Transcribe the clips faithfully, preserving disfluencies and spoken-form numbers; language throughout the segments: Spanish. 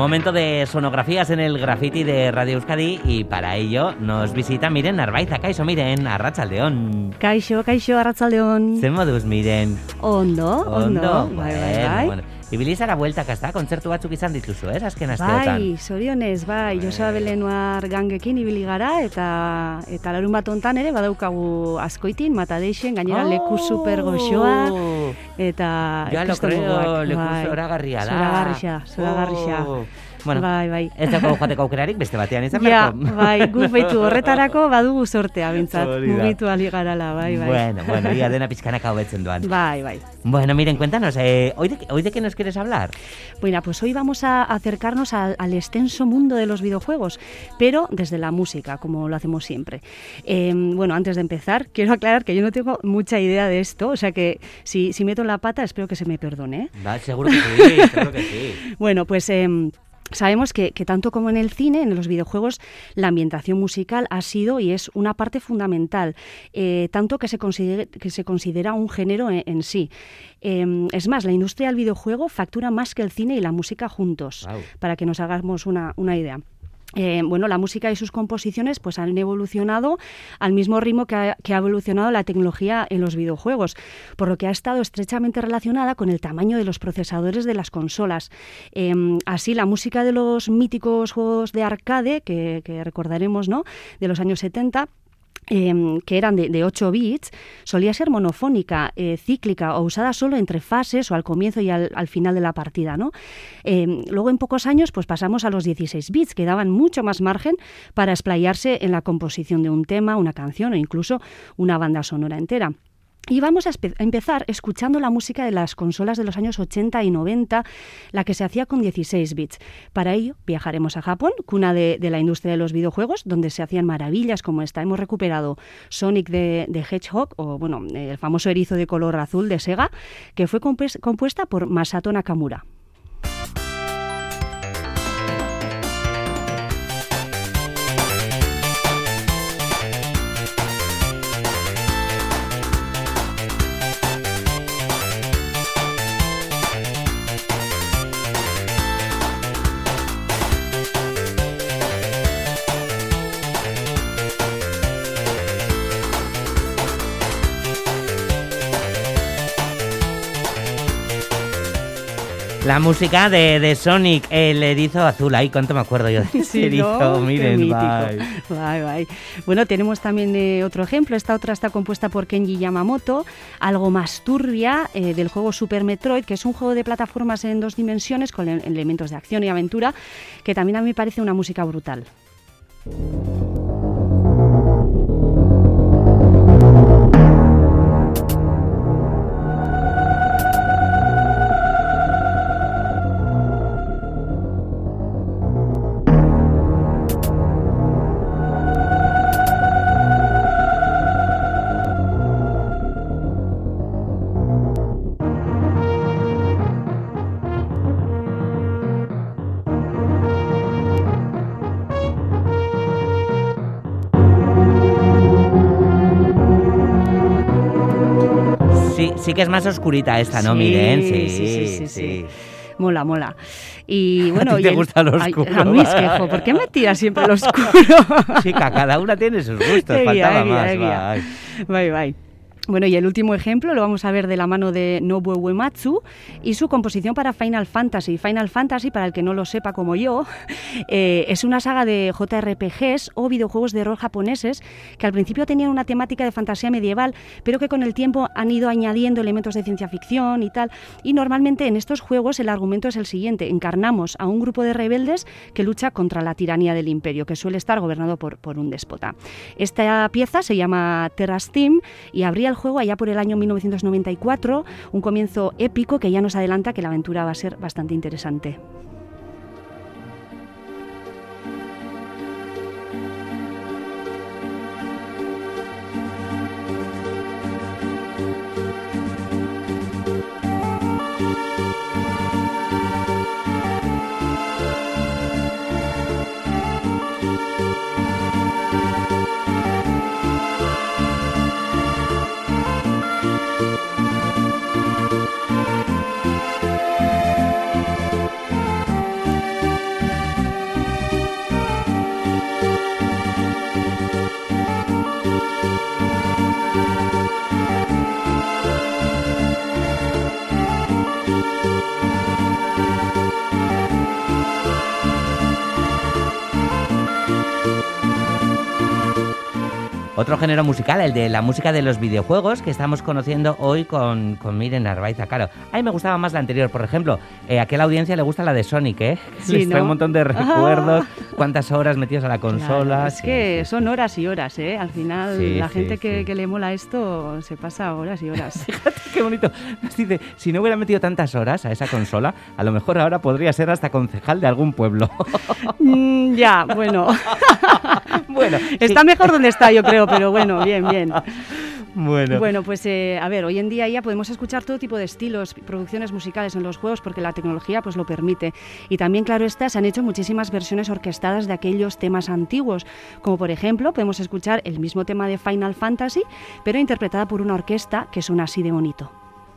Momento de sonografías en el graffiti de Radio Euskadi y para ello nos visita Miren Arbaiza. Kaixo, Miren, arratsaldeon. Kaixo, kaixo, arratsaldeon. Zer moduz, Miren? Ondo, ondo. Ondo, Bai, bai, bueno, bai. bueno. Ibili zara bueltaka, ezta? Kontzertu batzuk izan dituzu, ez? Azken asteotan. Bai, zorionez, bai. Joseba Belenuar gangekin ibili gara eta eta larun bat hontan ere badaukagu askoitin, Matadeixen, gainera Oh! leku super goxoa eta Ja lo ikusten creo, duguak, leku bai. zoragarria da. Zoragarria, zoragarria. Oh. Bueno, bai, bai. ez dago joateko aukerarik beste batean izan Ja, beharko. bai, guk baitu horretarako badugu sortea, bintzat. Hori da. Mugitu ali garala, bai, bai. Bueno, bueno, ia dena pizkanaka hobetzen doan. Bai, bai. Bueno, Miren, cuéntanos, eh, ¿hoy, de, ¿hoy de qué nos quieres hablar? Bueno, pues hoy vamos a acercarnos al, al extenso mundo de los videojuegos, pero desde la música, como lo hacemos siempre. Eh, bueno, antes de empezar, quiero aclarar que yo no tengo mucha idea de esto, o sea que si, si meto la pata, espero que se me perdone, ¿eh? Va, seguro que sí, seguro que sí. Bueno, pues... Eh, Sabemos que, que tanto como en el cine, en los videojuegos, la ambientación musical ha sido y es una parte fundamental, eh, tanto que se, considera, que se considera un género en, en sí. Eh, es más, la industria del videojuego factura más que el cine y la música juntos, Wow. para que nos hagamos una, una idea. Eh, bueno, la música y sus composiciones pues han evolucionado al mismo ritmo que ha, que ha evolucionado la tecnología en los videojuegos, por lo que ha estado estrechamente relacionada con el tamaño de los procesadores de las consolas. Eh, así, la música de los míticos juegos de arcade, que, que recordaremos, ¿no?, de los años setenta, Eh, que eran de, de ocho bits, solía ser monofónica, eh, cíclica o usada solo entre fases o al comienzo y al, al final de la partida, ¿no? Eh, luego en pocos años pues pasamos a los dieciséis bits, que daban mucho más margen para explayarse en la composición de un tema, una canción o incluso una banda sonora entera. Y vamos a, a empezar escuchando la música de las consolas de los años ochenta y noventa, la que se hacía con dieciséis bits. Para ello viajaremos a Japón, cuna de, de la industria de los videojuegos, donde se hacían maravillas como esta. Hemos recuperado Sonic the, the Hedgehog, o bueno, el famoso erizo de color azul de Sega, que fue compues, compuesta por Masato Nakamura. La música de, de Sonic, el erizo azul. Ay, cuánto me acuerdo yo de ese Sí, erizo. ¿no? Miren, Qué mítico. bye. Bye, bye. Bueno, tenemos también eh, otro ejemplo. Esta otra está compuesta por Kenji Yamamoto, algo más turbia, eh, del juego Super Metroid, que es un juego de plataformas en dos dimensiones con ele- elementos de acción y aventura, que también a mí me parece una música brutal. Sí, sí que es más oscurita esta, ¿no? Sí, Miren, sí, sí, sí, sí, sí. Mola, mola. Y bueno, ¿A ti te y el- gusta lo Ay, oscuro? a mí es que, jo, ¿por qué me tiras siempre lo oscuro? Chica, cada una tiene sus gustos, Egia, faltaba egia, más. egia. Bye. Bye, bye. Bueno, y el último ejemplo lo vamos a ver de la mano de Nobuo Uematsu y su composición para Final Fantasy. Final Fantasy, para el que no lo sepa como yo, eh, es una saga de J R P Gs o videojuegos de rol japoneses que al principio tenían una temática de fantasía medieval, pero que con el tiempo han ido añadiendo elementos de ciencia ficción y tal. Y normalmente en estos juegos el argumento es el siguiente: encarnamos a un grupo de rebeldes que lucha contra la tiranía del imperio, que suele estar gobernado por, por un déspota. Esta pieza se llama Terra Steam y habría el juego allá por el año mil novecientos noventa y cuatro, un comienzo épico que ya nos adelanta que la aventura va a ser bastante interesante. Otro género musical, el de la música de los videojuegos, que estamos conociendo hoy con, con Miren Arbaiza. Claro, a mí me gustaba más la anterior, por ejemplo. Eh, a aquella audiencia le gusta la de Sonic, ¿eh? Sí, Les trae ¿no? un montón de recuerdos, cuántas horas metidos a la consola. Claro, es sí, que sí, son sí. horas y horas, ¿eh? Al final, Sí, la sí, gente que, sí. que le mola esto se pasa horas y horas. Fíjate qué bonito. Nos dice, si no hubiera metido tantas horas a esa consola, a lo mejor ahora podría ser hasta concejal de algún pueblo. Mm, ya, bueno. Bueno, Está sí. mejor donde está, yo creo, pero bueno, bien, bien. Bueno. Bueno, pues eh, a ver, hoy en día ya podemos escuchar todo tipo de estilos, producciones musicales en los juegos porque la tecnología pues lo permite. Y también, claro está, se han hecho muchísimas versiones orquestadas de aquellos temas antiguos, como por ejemplo podemos escuchar el mismo tema de Final Fantasy, pero interpretada por una orquesta que suena así de bonito.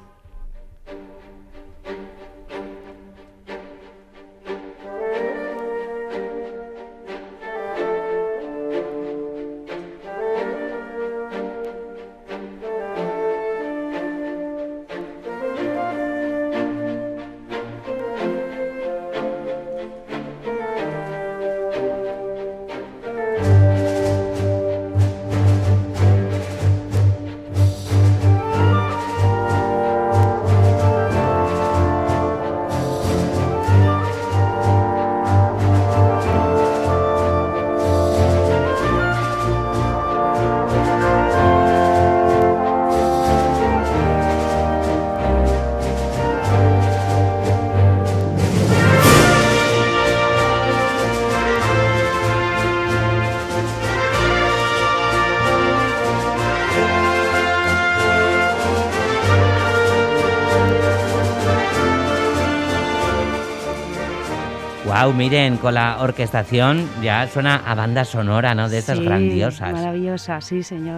Wow, miren, con la orquestación ya suena a banda sonora, ¿no? De estas Sí, grandiosas. Maravillosas, sí, señor.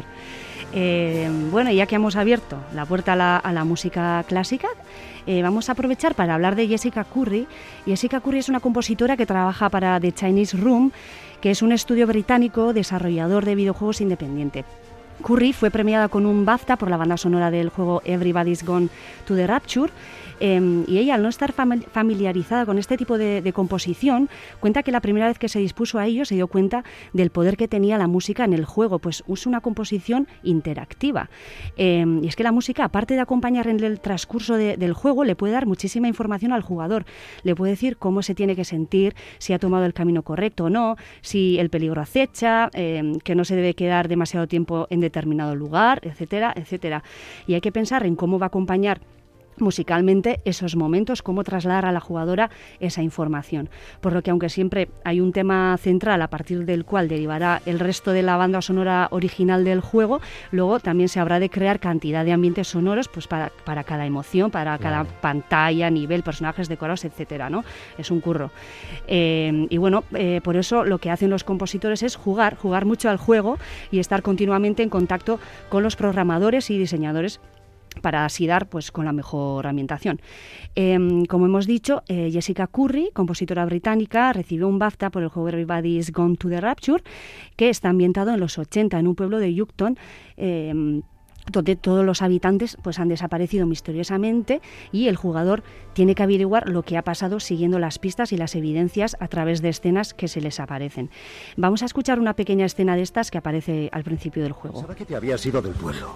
Eh, bueno, ya que hemos abierto la puerta a la, a la música clásica, eh, vamos a aprovechar para hablar de Jessica Curry. Jessica Curry es una compositora que trabaja para The Chinese Room, que es un estudio británico desarrollador de videojuegos independiente. Curry fue premiada con un BAFTA por la banda sonora del juego Everybody's Gone to the Rapture. Eh, y ella, al no estar familiarizada con este tipo de, de composición, cuenta que la primera vez que se dispuso a ello se dio cuenta del poder que tenía la música en el juego, pues es una composición interactiva. Eh, y es que la música, aparte de acompañar en el transcurso de, del juego, le puede dar muchísima información al jugador. Le puede decir cómo se tiene que sentir, si ha tomado el camino correcto o no, si el peligro acecha, eh, que no se debe quedar demasiado tiempo en determinado lugar, etcétera, etcétera. Y hay que pensar en cómo va a acompañar musicalmente esos momentos, cómo trasladar a la jugadora esa información. Por lo que aunque siempre hay un tema central a partir del cual derivará el resto de la banda sonora original del juego, luego también se habrá de crear cantidad de ambientes sonoros pues para, para cada emoción, para cada Claro. pantalla, nivel, personajes decorados, etcétera, ¿no? Es un curro. Eh, y bueno, eh, por eso lo que hacen los compositores es jugar, jugar mucho al juego y estar continuamente en contacto con los programadores y diseñadores para así dar pues con la mejor ambientación. Eh, como hemos dicho, eh, Jessica Curry, compositora británica, recibió un BAFTA por el juego Everybody's Gone to the Rapture, que está ambientado en los ochenta en un pueblo de Yucton, eh, donde todos los habitantes pues han desaparecido misteriosamente y el jugador tiene que averiguar lo que ha pasado siguiendo las pistas y las evidencias a través de escenas que se les aparecen. Vamos a escuchar una pequeña escena de estas que aparece al principio del juego. Pensaba que te habías ido del pueblo.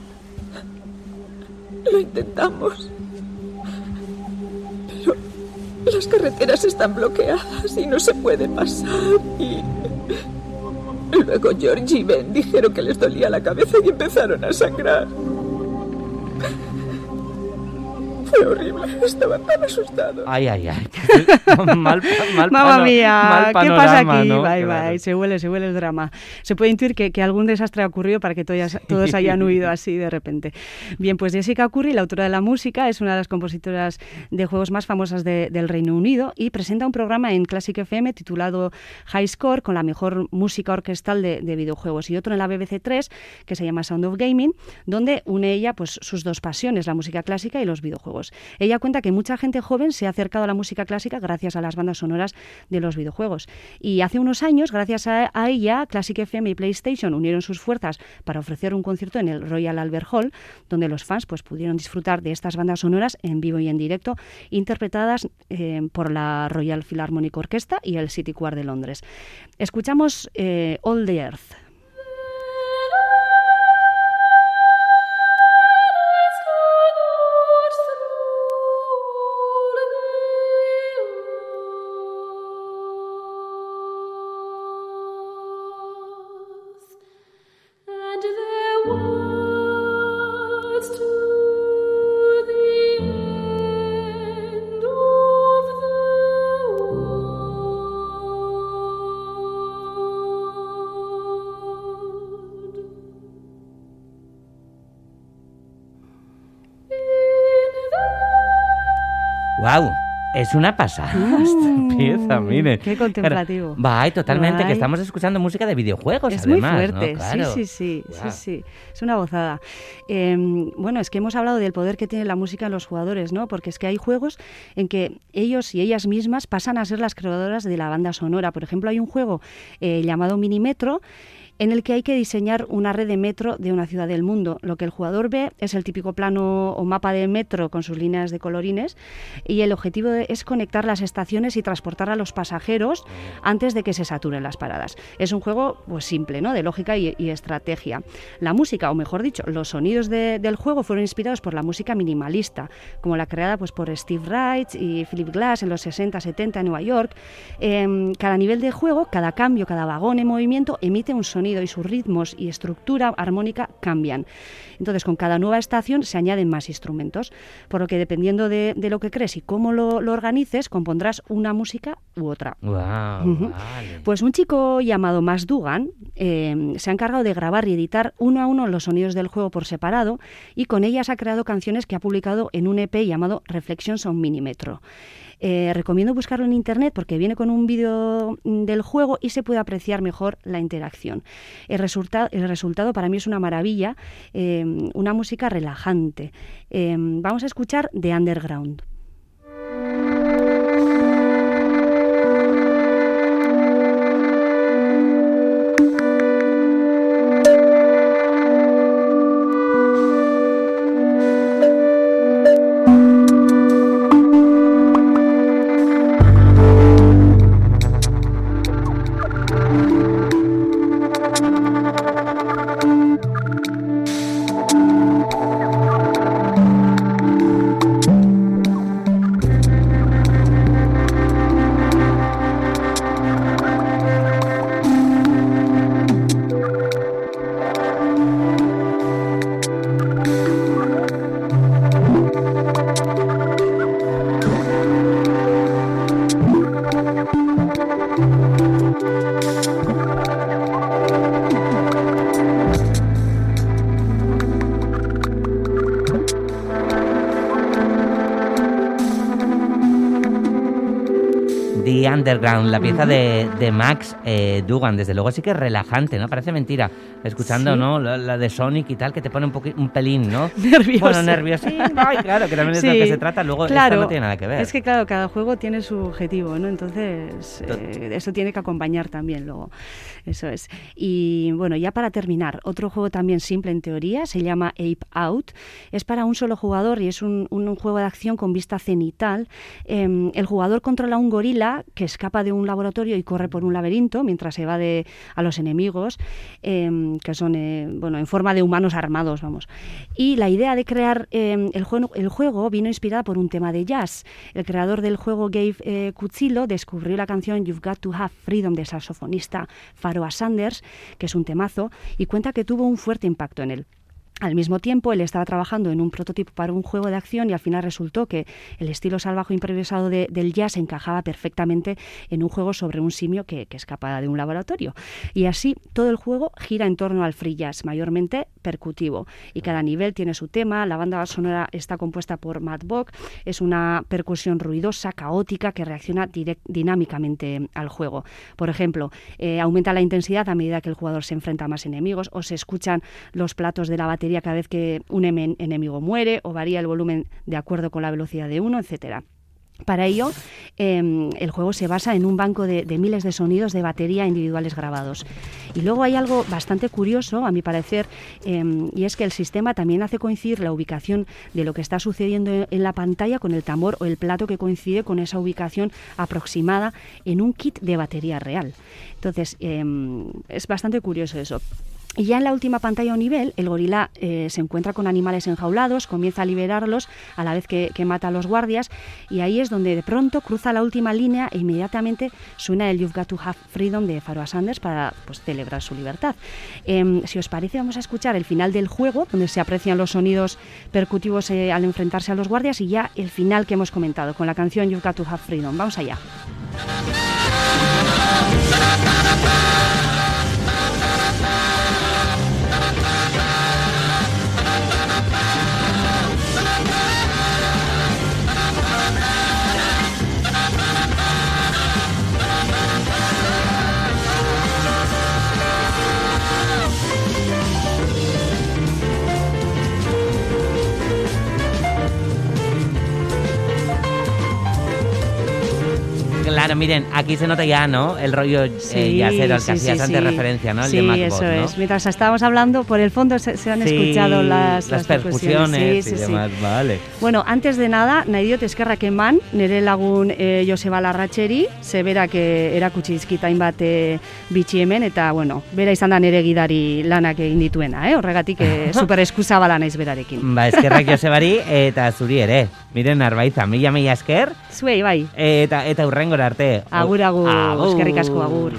Lo intentamos, pero las carreteras están bloqueadas y no se puede pasar. Y luego George y Ben dijeron que les dolía la cabeza y empezaron a sangrar. Fue horrible, estaba tan asustado. Ay, ay, ay. mal, mal Mamma pano- mía, mal ¿qué pasa panorama, aquí? ¿no? Bye, Claro. bye, se huele, se huele el drama. Se puede intuir que, que algún desastre ha ocurrido para que todos, todos hayan huido así de repente. Bien, pues Jessica Curry, la autora de la música, es una de las compositoras de juegos más famosas de- del Reino Unido y presenta un programa en Classic F M titulado High Score con la mejor música orquestal de, de videojuegos y otro en la B B C tres que se llama Sound of Gaming, donde une ella pues sus dos pasiones, la música clásica y los videojuegos. Ella cuenta que mucha gente joven se ha acercado a la música clásica gracias a las bandas sonoras de los videojuegos. Y hace unos años, gracias a, a ella, Classic F M y PlayStation unieron sus fuerzas para ofrecer un concierto en el Royal Albert Hall, donde los fans pues, pudieron disfrutar de estas bandas sonoras en vivo y en directo, interpretadas eh, por la Royal Philharmonic Orchestra y el City Choir de Londres. Escuchamos eh, All the Earth. ¡Guau! Es una pasada Mm, esta pieza, miren. Qué contemplativo. Va, totalmente, Vai. que estamos escuchando música de videojuegos, Es además, muy fuerte, ¿no? Claro. sí, sí, sí, Guau. sí, sí, es una gozada. Eh, bueno, es que hemos hablado del poder que tiene la música en los jugadores, ¿no? Porque es que hay juegos en que ellos y ellas mismas pasan a ser las creadoras de la banda sonora. Por ejemplo, hay un juego eh, llamado Minimetro, en el que hay que diseñar una red de metro de una ciudad del mundo. Lo que el jugador ve es el típico plano o mapa de metro con sus líneas de colorines, y el objetivo es conectar las estaciones y transportar a los pasajeros antes de que se saturen las paradas. Es un juego pues simple, ¿no? De lógica y, y estrategia. La música, o mejor dicho, los sonidos de, del juego fueron inspirados por la música minimalista, como la creada pues, por Steve Reich y Philip Glass en los sesenta setenta en Nueva York. Eh, cada nivel de juego, cada cambio, cada vagón en movimiento emite un sonido y sus ritmos y estructura armónica cambian. Entonces, con cada nueva estación se añaden más instrumentos, por lo que dependiendo de, de lo que crees y cómo lo, lo organices, compondrás una música u otra. Guau, Ujú. vale. Pues un chico llamado Mas Dugan eh, se ha encargado de grabar y editar uno a uno los sonidos del juego por separado, y con ellas ha creado canciones que ha publicado en un E P llamado Reflections on Minimetro. Eh, recomiendo buscarlo en internet porque viene con un vídeo del juego y se puede apreciar mejor la interacción. El, resulta- el resultado para mí es una maravilla, eh, una música relajante. Eh, vamos a escuchar The Underground. The Underground, la pieza de, de Max eh, Dugan, desde luego sí que es relajante, ¿no? Parece mentira, escuchando, Sí. ¿no? La, la de Sonic y tal, que te pone un, poqui- un pelín, ¿no? Nervioso. Bueno, nerviosín, ay, claro, que también es de lo Sí, que se trata, luego claro, esto no tiene nada que ver. Es que claro, cada juego tiene su objetivo, ¿no? Entonces, Tot- eh, eso tiene que acompañar también luego. Eso es. Y bueno, ya para terminar, otro juego también simple en teoría, se llama Ape Out. Es para un solo jugador y es un, un- un juego de acción con vista cenital. Eh, el jugador controla un gorila que escapa de un laboratorio y corre por un laberinto mientras evade a los enemigos, eh, que son eh, bueno, en forma de humanos armados, vamos. Y la idea de crear eh, el, juego, el juego vino inspirada por un tema de jazz. El creador del juego, Gabe eh, Cuzzillo, descubrió la canción You've Got to Have Freedom del saxofonista Pharoah Sanders, que es un temazo, y cuenta que tuvo un fuerte impacto en él. Al mismo tiempo, él estaba trabajando en un prototipo para un juego de acción y al final resultó que el estilo salvaje improvisado de, del jazz encajaba perfectamente en un juego sobre un simio que, que escapa de un laboratorio. Y así todo el juego gira en torno al free jazz, mayormente percutivo. Y cada nivel tiene su tema. La banda sonora está compuesta por Matt Bock. Es una percusión ruidosa, caótica, que reacciona direct, dinámicamente al juego. Por ejemplo, eh, aumenta la intensidad a medida que el jugador se enfrenta a más enemigos, o se escuchan los platos de la batería cada vez que un em- enemigo muere, o varía el volumen de acuerdo con la velocidad de uno, etcétera. Para ello, eh, el juego se basa en un banco de, de miles de sonidos de batería individuales grabados. Y luego hay algo bastante curioso, a mi parecer, eh, y es que el sistema también hace coincidir la ubicación de lo que está sucediendo en la pantalla con el tambor o el plato que coincide con esa ubicación aproximada en un kit de batería real. Entonces, eh, es bastante curioso eso. Y ya en la última pantalla o nivel, el gorila eh, se encuentra con animales enjaulados, comienza a liberarlos a la vez que, que mata a los guardias, y ahí es donde de pronto cruza la última línea e inmediatamente suena el You've Got to Have Freedom de Pharoah Sanders para pues, celebrar su libertad. Eh, si os parece, vamos a escuchar el final del juego, donde se aprecian los sonidos percutivos eh, al enfrentarse a los guardias, y ya el final que hemos comentado con la canción You've Got to Have Freedom. Vamos allá. Bueno, miren, aquí se nota ya, ¿no? El rollo Sí, eh, jazzero al que sí, hacías sí, antes sí. referencia, ¿no? El sí, de MacBook, eso ¿no? es. Mientras estábamos hablando, por el fondo se, se han Sí, escuchado las, las percusiones Sí, y sí, sí. demás, vale. Bueno, antes de nada, nahi diot eskerrak eman, nire lagun e, Joseba Larratxeri, ze berak e, erakutsi dizkit hainbat e, bitxi hemen, eta, bueno, bera izan da nire gidari lanak egin dituena, eh? Horregatik e, super eskuzabala naiz berarekin. Ba, eskerrak Josebari eta zuri ere. Miren Arbaiza, mila mila esker, Zuei, bai, eta, eta hurrengora arte. agur, agur, eskerrik asko, agur.